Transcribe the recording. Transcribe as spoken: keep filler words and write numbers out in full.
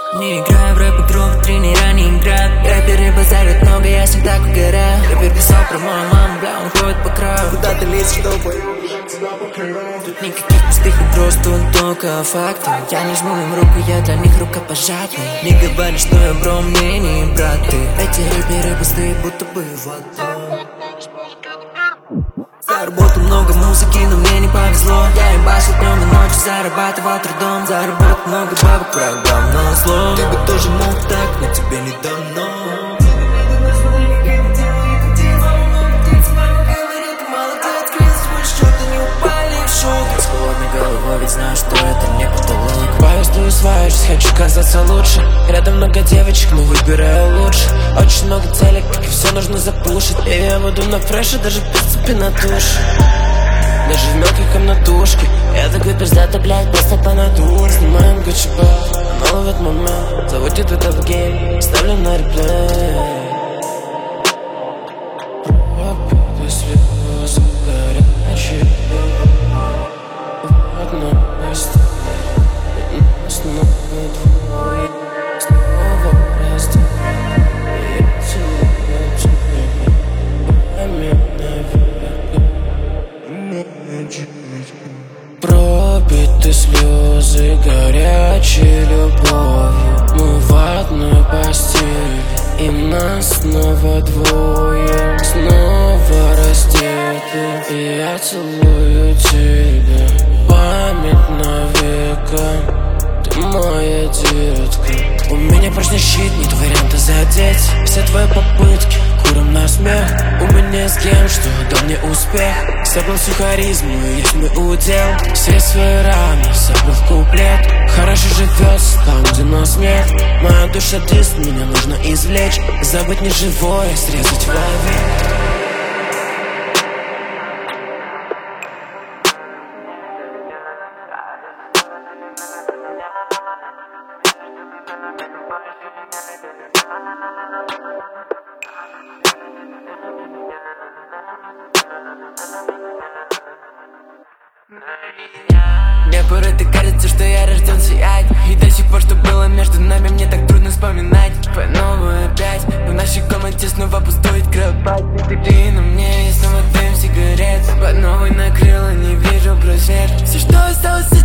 Не играю в рэп-игру, тренера не играют. Рэперы базарят много, я всегда угораю. Рэпер писал про мою маму, бля, он ходит по краю. Куда ты лезешь, чтобы тут никаких пустых угроз, тут только факты. Я не жму им руку, я для них рукопожатный. Не говори, что я бро, мне не браты. Эти рэперы пустые, будто бы вода. Заработал много музыки, но мне не повезло. Я ебашил днем и ночью, зарабатывал трудом. Заработал много бабок, врагам на зло. Ты бы тоже мог так, но тебе не дано. С холодной головой, ведь знаю, что это не потолок. Поездую свою жизнь, хочу казаться лучше. Рядом много девочек, но выбираю лучше. Очень много целей, как и все нужно запушить. И я буду на фреше, даже в принципе на душе. Даже в мелкой комнатушке. Я такой пиздатый, блядь, просто по натуре. Снимаем Gucci Bag, она ловит момент. Заводит этот гейм, ставлю на реплей. Пробиты слезы горячие. В одной истории и нас снова двое. Снова прости. Я целую тебя. Память навек. Пробиты слезы горячей любовью. Мы в одной постели, и нас снова двое. Снова раздеты, и я целую тебя. Память навека, ты моя детка. У меня прочный щит, нет варианта задеть. Все твои попытки, куром на смех. У меня с кем, что дал мне успех. Собрал всю харизму, есть мой удел. Все свои раны собрал в куплет. Хорошо живется там, где нас нет. Моя душа диск, меня нужно извлечь. Забыть не живое, срезать вовек. Мне порой так кажется, что я рожден сиять. И до сих пор, что было между нами, мне так трудно вспоминать. По новую опять, в нашей комнате снова пустует кровать. Ты на мне, и снова дым сигарет. По новой накрыло, не вижу просвет. Все, что осталось,